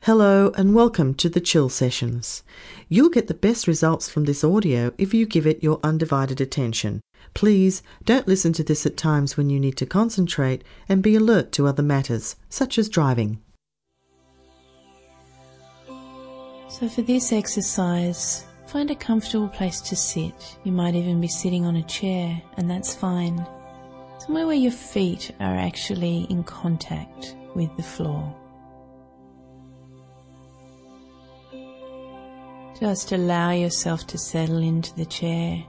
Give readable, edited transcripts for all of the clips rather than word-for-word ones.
Hello and welcome to the Chill Sessions. You'll get the best results from this audio if you give it your undivided attention. Please don't listen to this at times when you need to concentrate and be alert to other matters, such as driving. So for this exercise, find a comfortable place to sit. You might even be sitting on a chair, and that's fine. Somewhere where your feet are actually in contact with the floor. Just allow yourself to settle into the chair.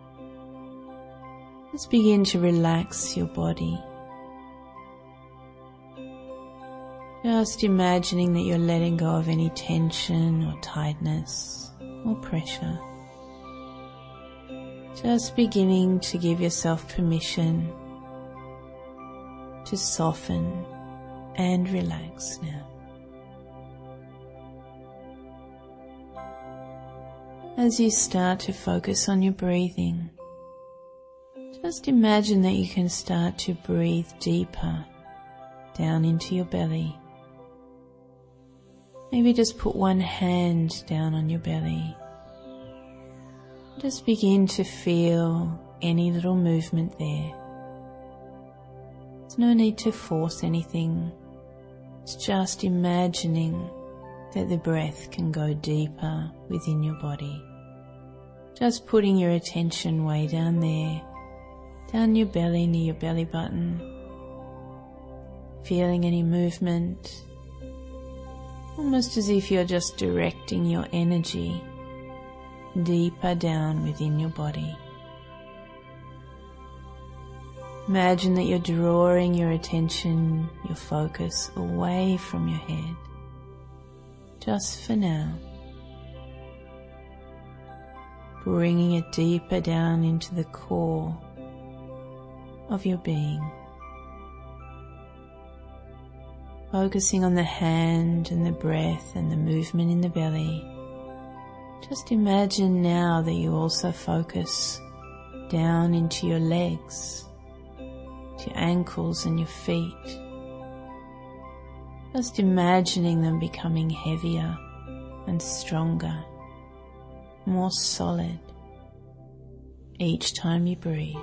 Just begin to relax your body. Just imagining that you're letting go of any tension or tightness or pressure. Just beginning to give yourself permission to soften and relax now. As you start to focus on your breathing, just imagine that you can start to breathe deeper down into your belly. Maybe just put one hand down on your belly. Just begin to feel any little movement there. There's no need to force anything. It's just imagining that the breath can go deeper within your body. Just putting your attention way down there, down your belly near your belly button, feeling any movement, almost as if you're just directing your energy deeper down within your body. Imagine that you're drawing your attention, your focus away from your head. Just for now, bringing it deeper down into the core of your being. Focusing on the hand and the breath and the movement in the belly. Just imagine now that you also focus down into your legs, to your ankles and your feet. Just imagining them becoming heavier and stronger, more solid each time you breathe.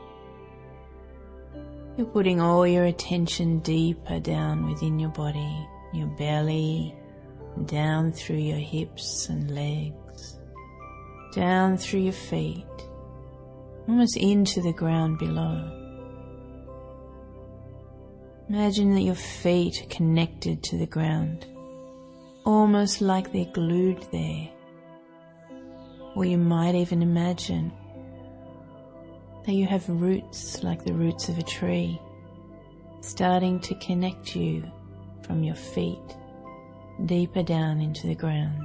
You're putting all your attention deeper down within your body, your belly, down through your hips and legs, down through your feet, almost into the ground below. Imagine that your feet are connected to the ground, almost like they're glued there. Or you might even imagine that you have roots like the roots of a tree, starting to connect you from your feet deeper down into the ground.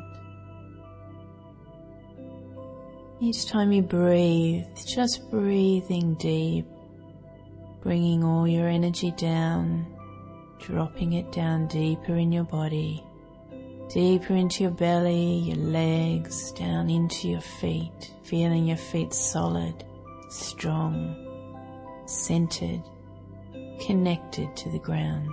Each time you breathe, just breathing deep, bringing all your energy down, dropping it down deeper in your body, deeper into your belly, your legs, down into your feet, feeling your feet solid, strong, centered, connected to the ground.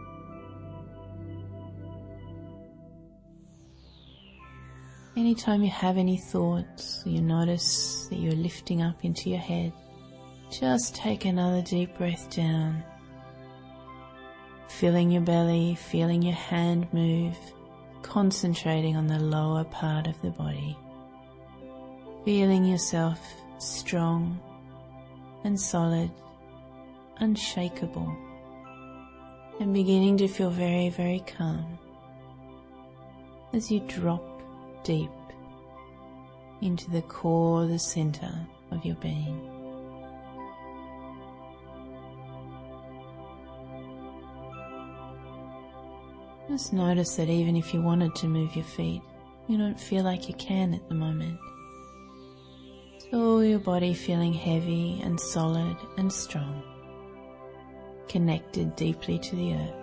Anytime you have any thoughts, or you notice that you're lifting up into your head, just take another deep breath down, filling your belly, feeling your hand move, concentrating on the lower part of the body, feeling yourself strong and solid, unshakable, and beginning to feel very, very calm as you drop deep into the core, the center of your being. Just notice that even if you wanted to move your feet, you don't feel like you can at the moment. So your body feeling heavy and solid and strong, connected deeply to the earth.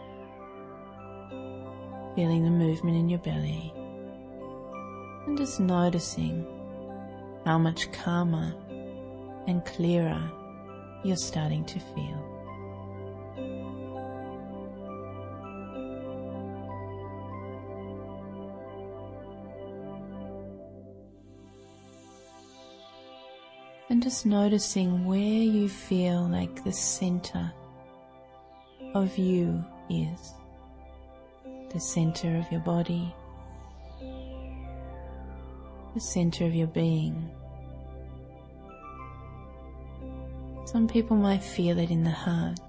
Feeling the movement in your belly and just noticing how much calmer and clearer you're starting to feel. And just noticing where you feel like the center of you is, the center of your body, the center of your being. Some people might feel it in the heart.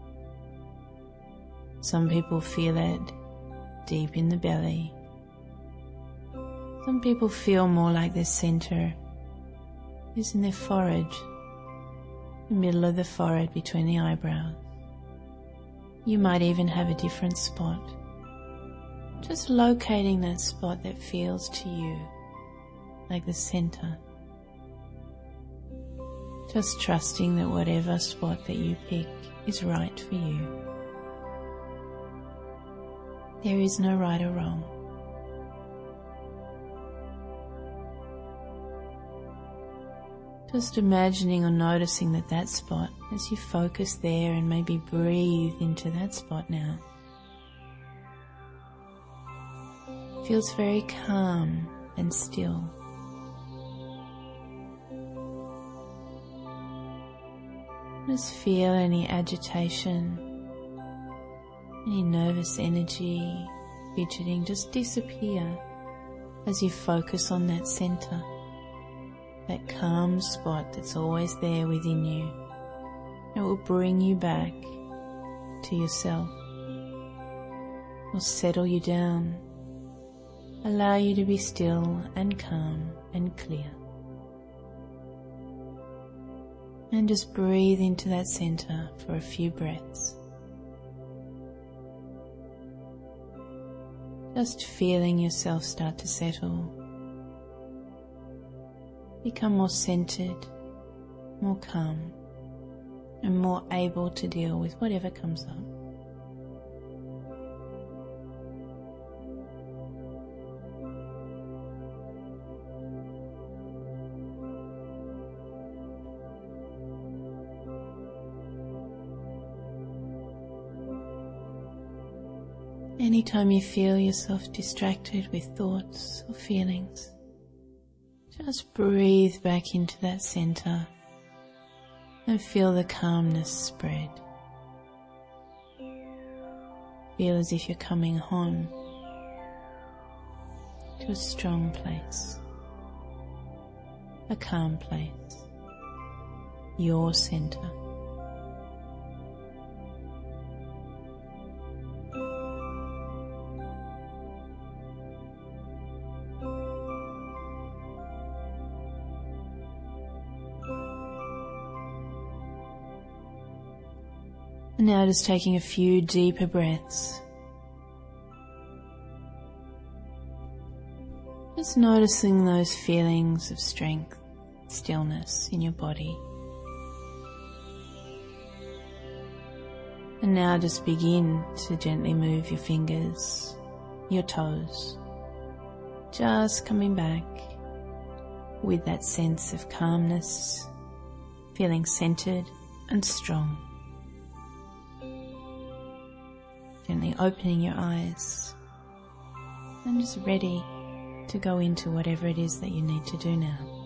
Some people feel it deep in the belly. Some people feel more like their center is in their forehead, the middle of the forehead between the eyebrows. You might even have a different spot. Just locating that spot that feels to you like the center. Just trusting that whatever spot that you pick is right for you. There is no right or wrong. Just imagining or noticing that spot as you focus there, and maybe breathe into that spot now. Feels very calm and still. Just feel any agitation, any nervous energy, fidgeting just disappear as you focus on that center, that calm spot that's always there within you. It will bring you back to yourself. It will settle you down, allow you to be still and calm and clear. And just breathe into that center for a few breaths. Just feeling yourself start to settle. Become more centered, more calm, and more able to deal with whatever comes up. Anytime you feel yourself distracted with thoughts or feelings, just breathe back into that center and feel the calmness spread. Feel as if you're coming home to a strong place, a calm place, your center. And now just taking a few deeper breaths. Just noticing those feelings of strength, stillness in your body. And now just begin to gently move your fingers, your toes. Just coming back with that sense of calmness, feeling centered and strong. Gently opening your eyes and just ready to go into whatever it is that you need to do now.